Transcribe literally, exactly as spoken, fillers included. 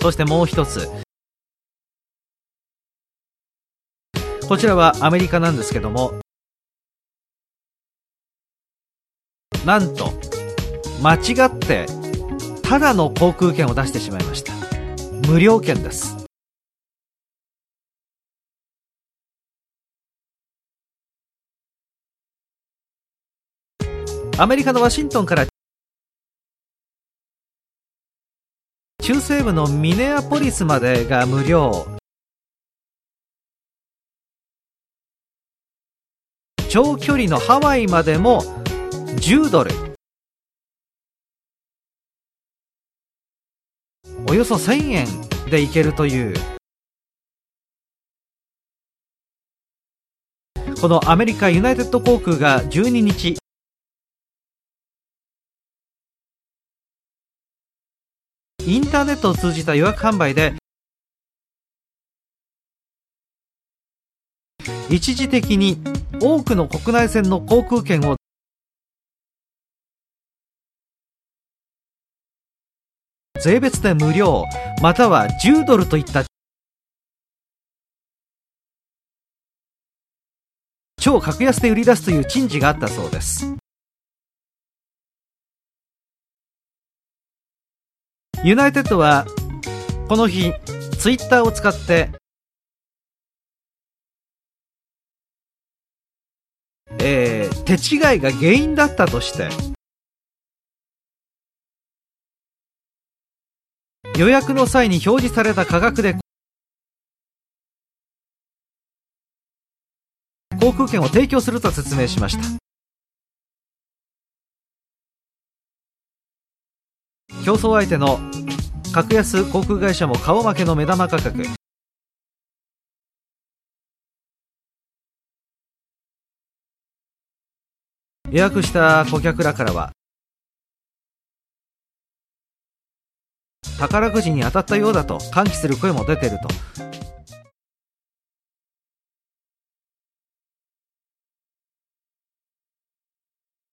そしてもう一つ、こちらはアメリカなんですけども、なんと間違ってただの航空券を出してしまいました。無料券です。アメリカのワシントンから中西部のミネアポリスまでが無料、長距離のハワイまでもじゅうドル、およそせんえんで行けるという、このアメリカユナイテッド航空がじゅうににち、インターネットを通じた予約販売で一時的に多くの国内線の航空券を税別で無料またはじゅうドルといった超格安で売り出すという珍事があったそうです。ユナイテッドはこの日ツイッターを使ってえー、手違いが原因だったとして予約の際に表示された価格で航空券を提供すると説明しました。競争相手の格安航空会社も顔負けの目玉価格、予約した顧客らからは宝くじに当たったようだと歓喜する声も出ていると